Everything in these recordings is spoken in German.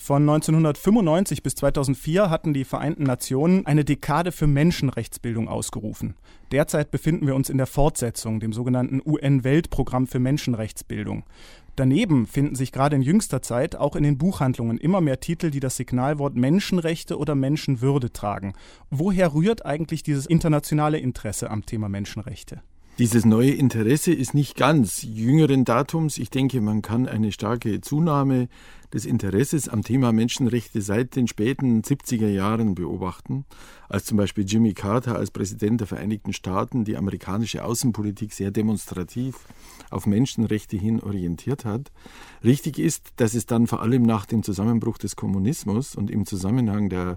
Von 1995 bis 2004 hatten die Vereinten Nationen eine Dekade für Menschenrechtsbildung ausgerufen. Derzeit befinden wir uns in der Fortsetzung, dem sogenannten UN-Weltprogramm für Menschenrechtsbildung. Daneben finden sich gerade in jüngster Zeit auch in den Buchhandlungen immer mehr Titel, die das Signalwort Menschenrechte oder Menschenwürde tragen. Woher rührt eigentlich dieses internationale Interesse am Thema Menschenrechte? Dieses neue Interesse ist nicht ganz jüngeren Datums. Ich denke, man kann eine starke Zunahme des Interesses am Thema Menschenrechte seit den späten 70er Jahren beobachten, als zum Beispiel Jimmy Carter als Präsident der Vereinigten Staaten die amerikanische Außenpolitik sehr demonstrativ auf Menschenrechte hin orientiert hat. Richtig ist, dass es dann vor allem nach dem Zusammenbruch des Kommunismus und im Zusammenhang der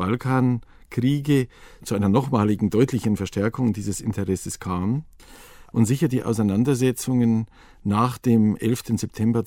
Balkankriege zu einer nochmaligen deutlichen Verstärkung dieses Interesses kam. Und sicher die Auseinandersetzungen nach dem 11. September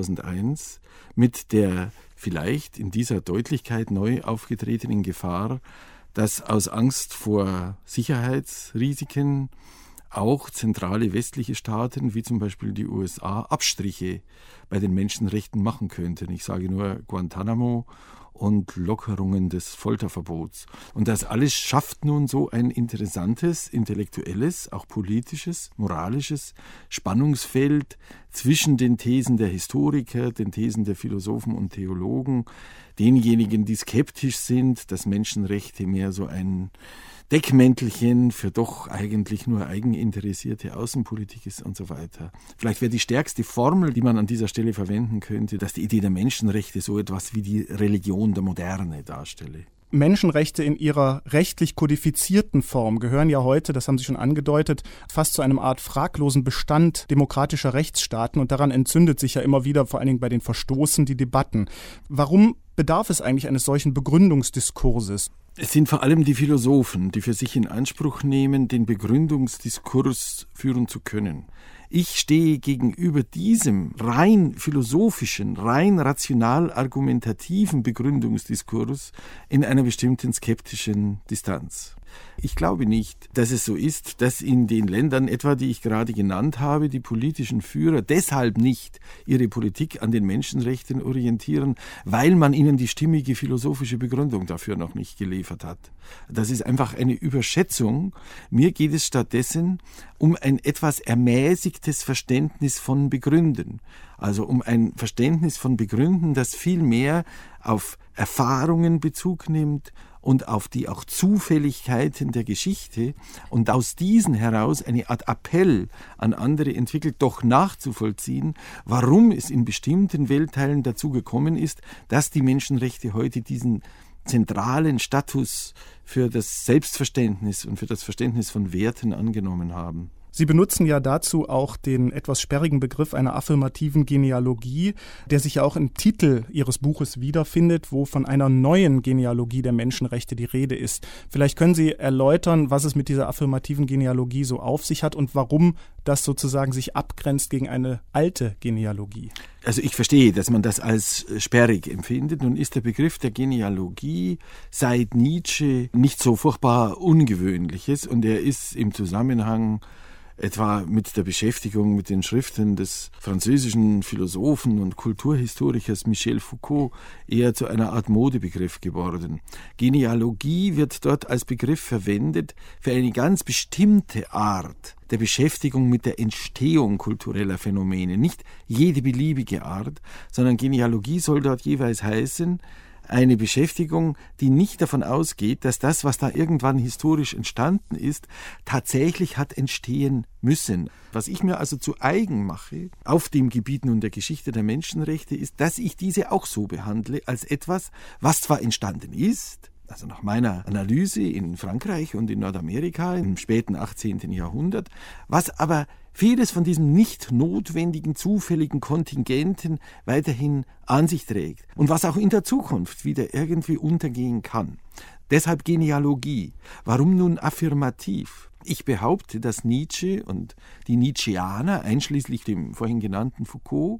2001 mit der vielleicht in dieser Deutlichkeit neu aufgetretenen Gefahr, dass aus Angst vor Sicherheitsrisiken auch zentrale westliche Staaten, wie zum Beispiel die USA, Abstriche bei den Menschenrechten machen könnten. Ich sage nur Guantanamo und Lockerungen des Folterverbots. Und das alles schafft nun so ein interessantes, intellektuelles, auch politisches, moralisches Spannungsfeld zwischen den Thesen der Historiker, den Thesen der Philosophen und Theologen, denjenigen, die skeptisch sind, dass Menschenrechte mehr so ein Deckmäntelchen für doch eigentlich nur eigeninteressierte Außenpolitik ist und so weiter. Vielleicht wäre die stärkste Formel, die man an dieser Stelle verwenden könnte, dass die Idee der Menschenrechte so etwas wie die Religion der Moderne darstelle. Menschenrechte in ihrer rechtlich kodifizierten Form gehören ja heute, das haben Sie schon angedeutet, fast zu einem Art fraglosen Bestand demokratischer Rechtsstaaten und daran entzündet sich ja immer wieder, vor allen Dingen bei den Verstoßen, die Debatten. Warum bedarf es eigentlich eines solchen Begründungsdiskurses? Es sind vor allem die Philosophen, die für sich in Anspruch nehmen, den Begründungsdiskurs führen zu können. Ich stehe gegenüber diesem rein philosophischen, rein rational argumentativen Begründungsdiskurs in einer bestimmten skeptischen Distanz. Ich glaube nicht, dass es so ist, dass in den Ländern, etwa die ich gerade genannt habe, die politischen Führer deshalb nicht ihre Politik an den Menschenrechten orientieren, weil man ihnen die stimmige philosophische Begründung dafür noch nicht geliefert hat. Das ist einfach eine Überschätzung. Mir geht es stattdessen um ein etwas ermäßigtes Verständnis von Begründen. Also um ein Verständnis von Begründen, das viel mehr auf Erfahrungen Bezug nimmt und auf die auch Zufälligkeiten der Geschichte und aus diesen heraus eine Art Appell an andere entwickelt, doch nachzuvollziehen, warum es in bestimmten Weltteilen dazu gekommen ist, dass die Menschenrechte heute diesen zentralen Status für das Selbstverständnis und für das Verständnis von Werten angenommen haben. Sie benutzen ja dazu auch den etwas sperrigen Begriff einer affirmativen Genealogie, der sich ja auch im Titel Ihres Buches wiederfindet, wo von einer neuen Genealogie der Menschenrechte die Rede ist. Vielleicht können Sie erläutern, was es mit dieser affirmativen Genealogie so auf sich hat und warum das sozusagen sich abgrenzt gegen eine alte Genealogie. Also ich verstehe, dass man das als sperrig empfindet. Nun ist der Begriff der Genealogie seit Nietzsche nicht so furchtbar Ungewöhnliches und er ist im Zusammenhang etwa mit der Beschäftigung mit den Schriften des französischen Philosophen und Kulturhistorikers Michel Foucault eher zu einer Art Modebegriff geworden. Genealogie wird dort als Begriff verwendet für eine ganz bestimmte Art der Beschäftigung mit der Entstehung kultureller Phänomene. Nicht jede beliebige Art, sondern Genealogie soll dort jeweils heißen, eine Beschäftigung, die nicht davon ausgeht, dass das, was da irgendwann historisch entstanden ist, tatsächlich hat entstehen müssen. Was ich mir also zu eigen mache, auf dem Gebiet nun der Geschichte der Menschenrechte, ist, dass ich diese auch so behandle als etwas, was zwar entstanden ist, also nach meiner Analyse in Frankreich und in Nordamerika im späten 18. Jahrhundert, was aber vieles von diesen nicht notwendigen, zufälligen Kontingenten weiterhin an sich trägt und was auch in der Zukunft wieder irgendwie untergehen kann. Deshalb Genealogie. Warum nun affirmativ? Ich behaupte, dass Nietzsche und die Nietzscheaner, einschließlich dem vorhin genannten Foucault,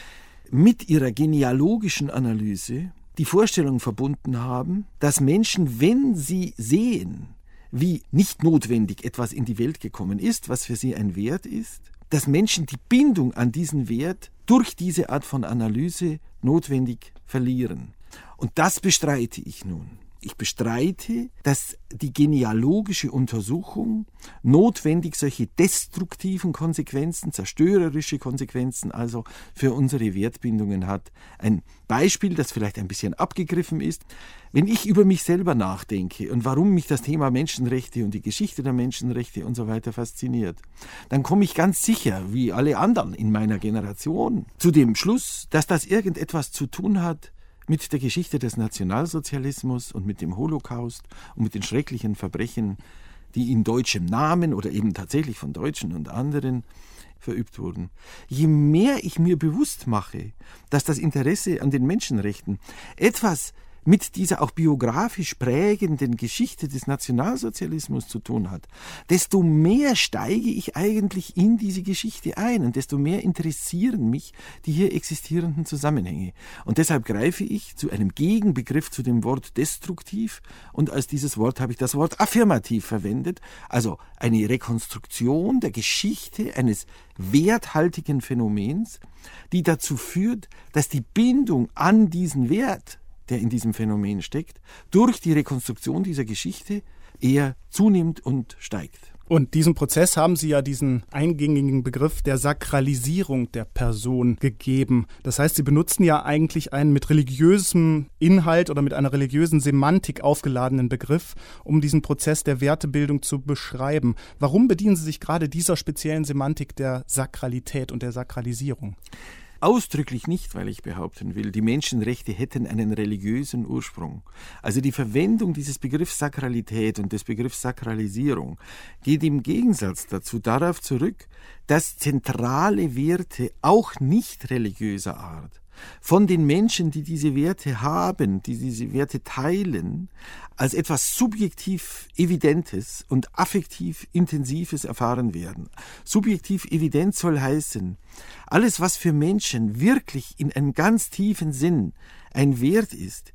mit ihrer genealogischen Analyse die Vorstellung verbunden haben, dass Menschen, wenn sie sehen, wie nicht notwendig etwas in die Welt gekommen ist, was für sie ein Wert ist, dass Menschen die Bindung an diesen Wert durch diese Art von Analyse notwendig verlieren. Und das bestreite ich nun. Ich bestreite, dass die genealogische Untersuchung notwendig solche destruktiven Konsequenzen, zerstörerische Konsequenzen also für unsere Wertbindungen hat. Ein Beispiel, das vielleicht ein bisschen abgegriffen ist. Wenn ich über mich selber nachdenke und warum mich das Thema Menschenrechte und die Geschichte der Menschenrechte und so weiter fasziniert, dann komme ich ganz sicher, wie alle anderen in meiner Generation, zu dem Schluss, dass das irgendetwas zu tun hat mit der Geschichte des Nationalsozialismus und mit dem Holocaust und mit den schrecklichen Verbrechen, die in deutschem Namen oder eben tatsächlich von Deutschen und anderen verübt wurden. Je mehr ich mir bewusst mache, dass das Interesse an den Menschenrechten etwas mit dieser auch biografisch prägenden Geschichte des Nationalsozialismus zu tun hat, desto mehr steige ich eigentlich in diese Geschichte ein und desto mehr interessieren mich die hier existierenden Zusammenhänge. Und deshalb greife ich zu einem Gegenbegriff zu dem Wort destruktiv und als dieses Wort habe ich das Wort affirmativ verwendet, also eine Rekonstruktion der Geschichte eines werthaltigen Phänomens, die dazu führt, dass die Bindung an diesen Wert, der in diesem Phänomen steckt, durch die Rekonstruktion dieser Geschichte eher zunimmt und steigt. Und diesem Prozess haben Sie ja diesen eingängigen Begriff der Sakralisierung der Person gegeben. Das heißt, Sie benutzen ja eigentlich einen mit religiösem Inhalt oder mit einer religiösen Semantik aufgeladenen Begriff, um diesen Prozess der Wertebildung zu beschreiben. Warum bedienen Sie sich gerade dieser speziellen Semantik der Sakralität und der Sakralisierung? Ausdrücklich nicht, weil ich behaupten will, die Menschenrechte hätten einen religiösen Ursprung. Also die Verwendung dieses Begriffs Sakralität und des Begriffs Sakralisierung geht im Gegensatz dazu darauf zurück, dass zentrale Werte auch nicht religiöser Art von den Menschen, die diese Werte haben, die diese Werte teilen, als etwas subjektiv Evidentes und affektiv Intensives erfahren werden. Subjektiv evident soll heißen, alles, was für Menschen wirklich in einem ganz tiefen Sinn ein Wert ist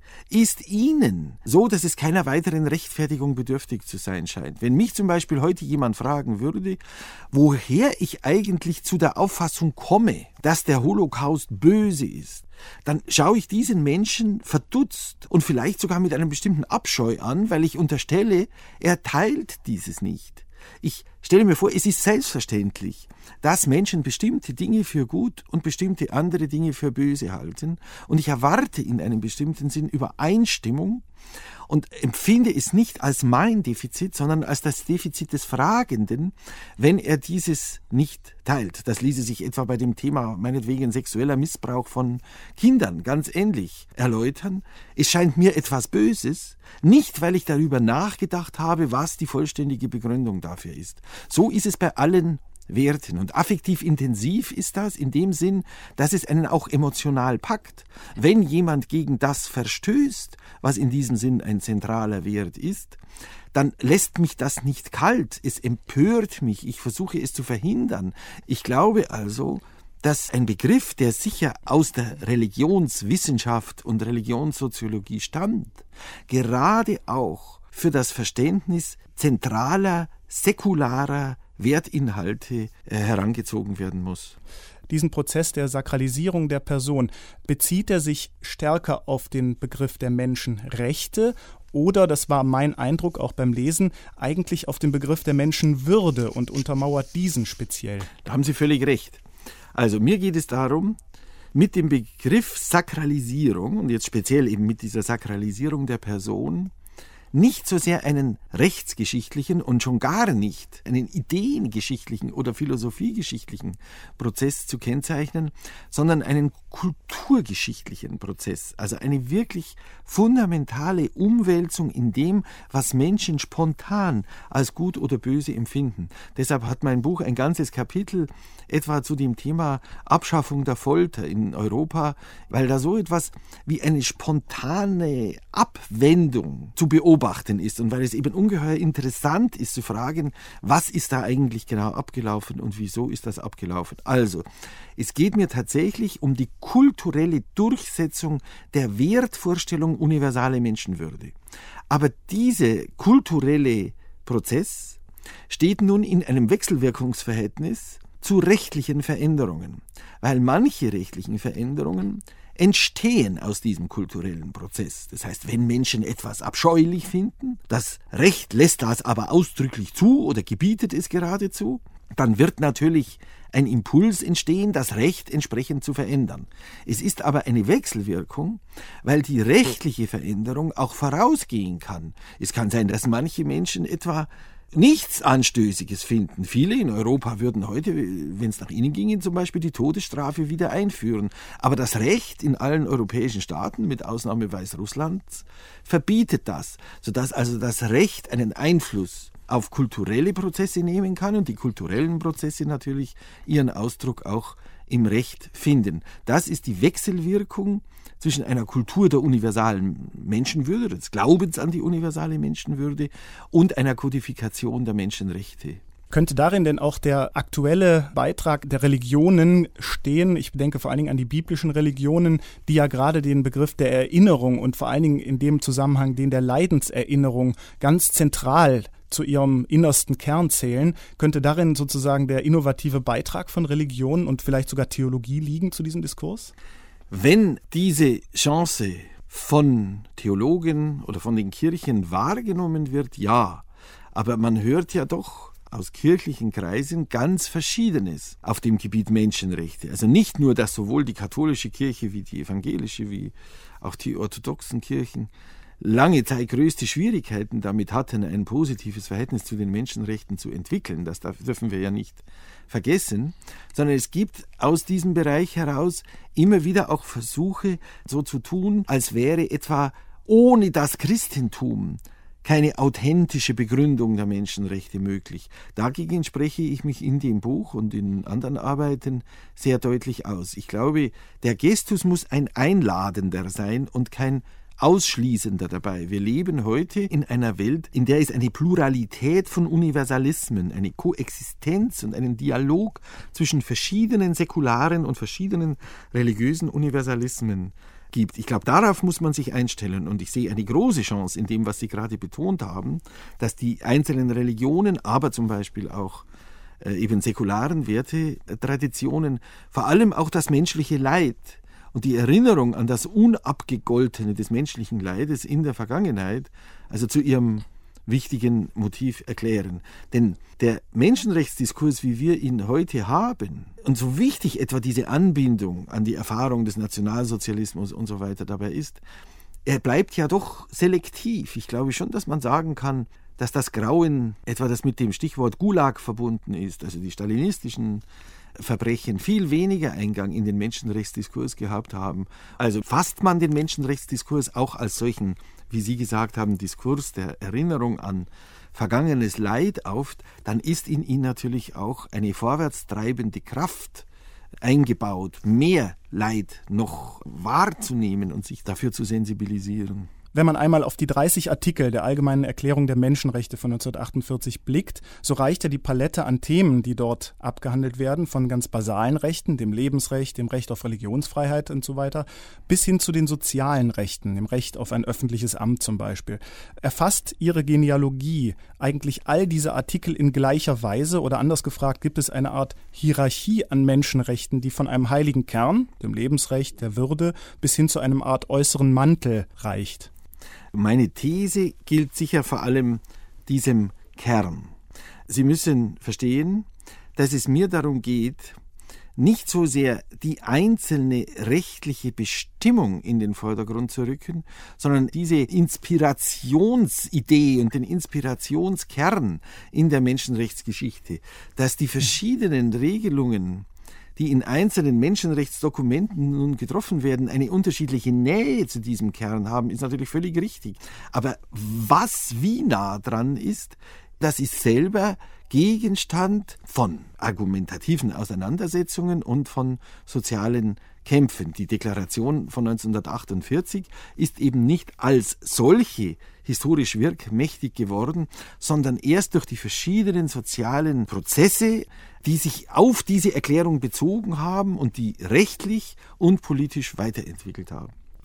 ihnen so, dass es keiner weiteren Rechtfertigung bedürftig zu sein scheint. Wenn mich zum Beispiel heute jemand fragen würde, woher ich eigentlich zu der Auffassung komme, dass der Holocaust böse ist, dann schaue ich diesen Menschen verdutzt und vielleicht sogar mit einem bestimmten Abscheu an, weil ich unterstelle, er teilt dieses nicht. Ich stelle mir vor, es ist selbstverständlich, dass Menschen bestimmte Dinge für gut und bestimmte andere Dinge für böse halten. Und ich erwarte in einem bestimmten Sinn Übereinstimmung und empfinde es nicht als mein Defizit, sondern als das Defizit des Fragenden, wenn er dieses nicht teilt. Das ließe sich etwa bei dem Thema meinetwegen sexueller Missbrauch von Kindern ganz ähnlich erläutern. Es scheint mir etwas Böses, nicht weil ich darüber nachgedacht habe, was die vollständige Begründung dafür ist. So ist es bei allen Werten. Und affektiv intensiv ist das in dem Sinn, dass es einen auch emotional packt. Wenn jemand gegen das verstößt, was in diesem Sinn ein zentraler Wert ist, dann lässt mich das nicht kalt. Es empört mich. Ich versuche es zu verhindern. Ich glaube also, dass ein Begriff, der sicher aus der Religionswissenschaft und Religionssoziologie stammt, gerade auch für das Verständnis zentraler, säkularer Wertinhalte herangezogen werden muss. Diesen Prozess der Sakralisierung der Person, bezieht er sich stärker auf den Begriff der Menschenrechte oder, das war mein Eindruck auch beim Lesen, eigentlich auf den Begriff der Menschenwürde und untermauert diesen speziell? Da haben Sie völlig recht. Also mir geht es darum, mit dem Begriff Sakralisierung und jetzt speziell eben mit dieser Sakralisierung der Person nicht so sehr einen rechtsgeschichtlichen und schon gar nicht einen ideengeschichtlichen oder philosophiegeschichtlichen Prozess zu kennzeichnen, sondern einen kulturgeschichtlichen Prozess, also eine wirklich fundamentale Umwälzung in dem, was Menschen spontan als gut oder böse empfinden. Deshalb hat mein Buch ein ganzes Kapitel etwa zu dem Thema Abschaffung der Folter in Europa, weil da so etwas wie eine spontane Abwendung zu beobachten ist und weil es eben ungeheuer interessant ist zu fragen, was ist da eigentlich genau abgelaufen und wieso ist das abgelaufen. Also, es geht mir tatsächlich um die kulturelle Durchsetzung der Wertvorstellung universale Menschenwürde. Aber dieser kulturelle Prozess steht nun in einem Wechselwirkungsverhältnis zu rechtlichen Veränderungen, weil manche rechtlichen Veränderungen entstehen aus diesem kulturellen Prozess. Das heißt, wenn Menschen etwas abscheulich finden, das Recht lässt das aber ausdrücklich zu oder gebietet es geradezu, dann wird natürlich ein Impuls entstehen, das Recht entsprechend zu verändern. Es ist aber eine Wechselwirkung, weil die rechtliche Veränderung auch vorausgehen kann. Es kann sein, dass manche Menschen etwa nichts Anstößiges finden. Viele in Europa würden heute, wenn es nach ihnen ginge, zum Beispiel die Todesstrafe wieder einführen. Aber das Recht in allen europäischen Staaten, mit Ausnahme Weißrusslands, verbietet das, sodass also das Recht einen Einfluss auf kulturelle Prozesse nehmen kann und die kulturellen Prozesse natürlich ihren Ausdruck auch im Recht finden. Das ist die Wechselwirkung zwischen einer Kultur der universalen Menschenwürde, des Glaubens an die universale Menschenwürde und einer Kodifikation der Menschenrechte. Könnte darin denn auch der aktuelle Beitrag der Religionen stehen? Ich denke vor allen Dingen an die biblischen Religionen, die ja gerade den Begriff der Erinnerung und vor allen Dingen in dem Zusammenhang den der Leidenserinnerung ganz zentral zu ihrem innersten Kern zählen. Könnte darin sozusagen der innovative Beitrag von Religion und vielleicht sogar Theologie liegen zu diesem Diskurs? Wenn diese Chance von Theologen oder von den Kirchen wahrgenommen wird, ja. Aber man hört ja doch aus kirchlichen Kreisen ganz Verschiedenes auf dem Gebiet Menschenrechte. Also nicht nur, dass sowohl die katholische Kirche wie die evangelische wie auch die orthodoxen Kirchen lange Zeit größte Schwierigkeiten damit hatten, ein positives Verhältnis zu den Menschenrechten zu entwickeln. Das dürfen wir ja nicht vergessen, sondern es gibt aus diesem Bereich heraus immer wieder auch Versuche, so zu tun, als wäre etwa ohne das Christentum keine authentische Begründung der Menschenrechte möglich. Dagegen spreche ich mich in dem Buch und in anderen Arbeiten sehr deutlich aus. Ich glaube, der Gestus muss ein einladender sein und kein ausschließender dabei. Wir leben heute in einer Welt, in der es eine Pluralität von Universalismen, eine Koexistenz und einen Dialog zwischen verschiedenen säkularen und verschiedenen religiösen Universalismen gibt. Ich glaube, darauf muss man sich einstellen und ich sehe eine große Chance in dem, was Sie gerade betont haben, dass die einzelnen Religionen, aber zum Beispiel auch eben säkularen Wertetraditionen, vor allem auch das menschliche Leid und die Erinnerung an das Unabgegoltene des menschlichen Leides in der Vergangenheit, also zu ihrem wichtigen Motiv erklären. Denn der Menschenrechtsdiskurs, wie wir ihn heute haben, und so wichtig etwa diese Anbindung an die Erfahrung des Nationalsozialismus und so weiter dabei ist, er bleibt ja doch selektiv. Ich glaube schon, dass man sagen kann, dass das Grauen, etwa das mit dem Stichwort Gulag verbunden ist, also die stalinistischen Verbrechen, viel weniger Eingang in den Menschenrechtsdiskurs gehabt haben. Also fasst man den Menschenrechtsdiskurs auch als solchen, wie Sie gesagt haben, Diskurs der Erinnerung an vergangenes Leid auf, dann ist in ihn natürlich auch eine vorwärtstreibende Kraft eingebaut, mehr Leid noch wahrzunehmen und sich dafür zu sensibilisieren. Wenn man einmal auf die 30 Artikel der Allgemeinen Erklärung der Menschenrechte von 1948 blickt, so reicht ja die Palette an Themen, die dort abgehandelt werden, von ganz basalen Rechten, dem Lebensrecht, dem Recht auf Religionsfreiheit und so weiter, bis hin zu den sozialen Rechten, dem Recht auf ein öffentliches Amt zum Beispiel. Erfasst Ihre Genealogie eigentlich all diese Artikel in gleicher Weise oder anders gefragt, gibt es eine Art Hierarchie an Menschenrechten, die von einem heiligen Kern, dem Lebensrecht, der Würde, bis hin zu einem Art äußeren Mantel reicht? Meine These gilt sicher vor allem diesem Kern. Sie müssen verstehen, dass es mir darum geht, nicht so sehr die einzelne rechtliche Bestimmung in den Vordergrund zu rücken, sondern diese Inspirationsidee und den Inspirationskern in der Menschenrechtsgeschichte, dass die verschiedenen Regelungen, die in einzelnen Menschenrechtsdokumenten nun getroffen werden, eine unterschiedliche Nähe zu diesem Kern haben, ist natürlich völlig richtig. Aber was wie nah dran ist, das ist selber Gegenstand von argumentativen Auseinandersetzungen und von sozialen Kämpfen. Die Deklaration von 1948 ist eben nicht als solche historisch wirkmächtig geworden, sondern erst durch die verschiedenen sozialen Prozesse, die sich auf diese Erklärung bezogen haben und die rechtlich und politisch weiterentwickelt haben.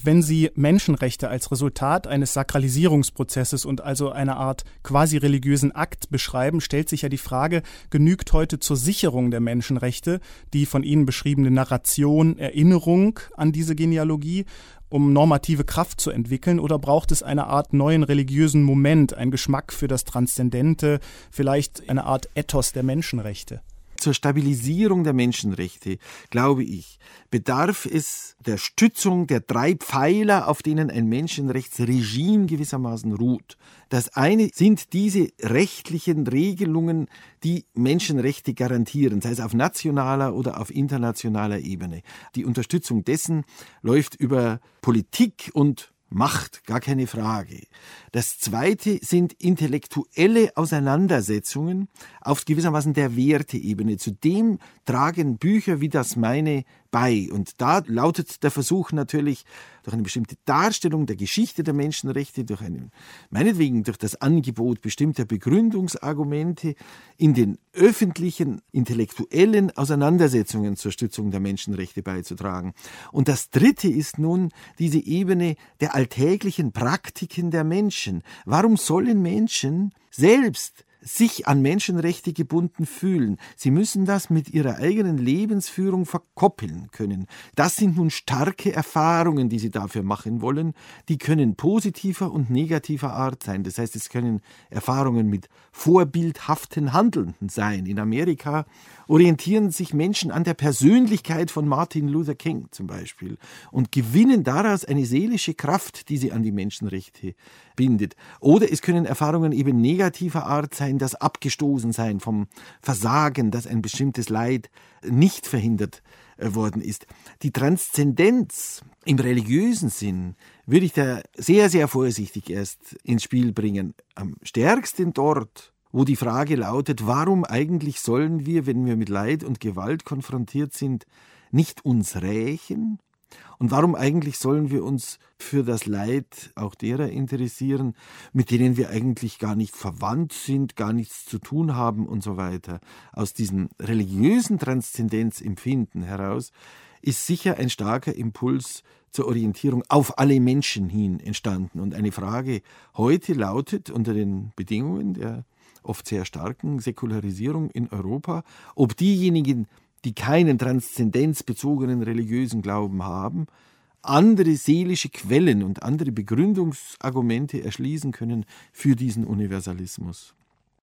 Wenn Sie Menschenrechte als Resultat eines Sakralisierungsprozesses und also einer Art quasi religiösen Akt beschreiben, stellt sich ja die Frage, genügt heute zur Sicherung der Menschenrechte die von Ihnen beschriebene Narration, Erinnerung an diese Genealogie, um normative Kraft zu entwickeln, oder braucht es eine Art neuen religiösen Moment, einen Geschmack für das Transzendente, vielleicht eine Art Ethos der Menschenrechte? Zur Stabilisierung der Menschenrechte, glaube ich, bedarf es der Stützung der 3 Pfeiler, auf denen ein Menschenrechtsregime gewissermaßen ruht. Das eine sind diese rechtlichen Regelungen, die Menschenrechte garantieren, sei es auf nationaler oder auf internationaler Ebene. Die Unterstützung dessen läuft über Politik und Macht, gar keine Frage. Das zweite sind intellektuelle Auseinandersetzungen auf gewissermaßen der Werteebene. Zudem tragen Bücher wie das meine bei. Und da lautet der Versuch natürlich, durch eine bestimmte Darstellung der Geschichte der Menschenrechte, meinetwegen durch das Angebot bestimmter Begründungsargumente in den öffentlichen, intellektuellen Auseinandersetzungen zur Stützung der Menschenrechte beizutragen. Und das dritte ist nun diese Ebene der alltäglichen Praktiken der Menschen. Warum sollen Menschen selbst sich an Menschenrechte gebunden fühlen? Sie müssen das mit ihrer eigenen Lebensführung verkoppeln können. Das sind nun starke Erfahrungen, die sie dafür machen wollen. Die können positiver und negativer Art sein. Das heißt, es können Erfahrungen mit vorbildhaften Handelnden sein. In Amerika orientieren sich Menschen an der Persönlichkeit von Martin Luther King zum Beispiel und gewinnen daraus eine seelische Kraft, die sie an die Menschenrechte bindet. Oder es können Erfahrungen eben negativer Art sein, das Abgestoßensein vom Versagen, dass ein bestimmtes Leid nicht verhindert worden ist. Die Transzendenz im religiösen Sinn würde ich da sehr, sehr vorsichtig erst ins Spiel bringen. Am stärksten dort, wo die Frage lautet, warum eigentlich sollen wir, wenn wir mit Leid und Gewalt konfrontiert sind, nicht uns rächen? Und warum eigentlich sollen wir uns für das Leid auch derer interessieren, mit denen wir eigentlich gar nicht verwandt sind, gar nichts zu tun haben und so weiter? Aus diesem religiösen Transzendenzempfinden heraus ist sicher ein starker Impuls zur Orientierung auf alle Menschen hin entstanden. Und eine Frage heute lautet unter den Bedingungen der oft sehr starken Säkularisierung in Europa, ob diejenigen, die keinen transzendenzbezogenen religiösen Glauben haben, andere seelische Quellen und andere Begründungsargumente erschließen können für diesen Universalismus.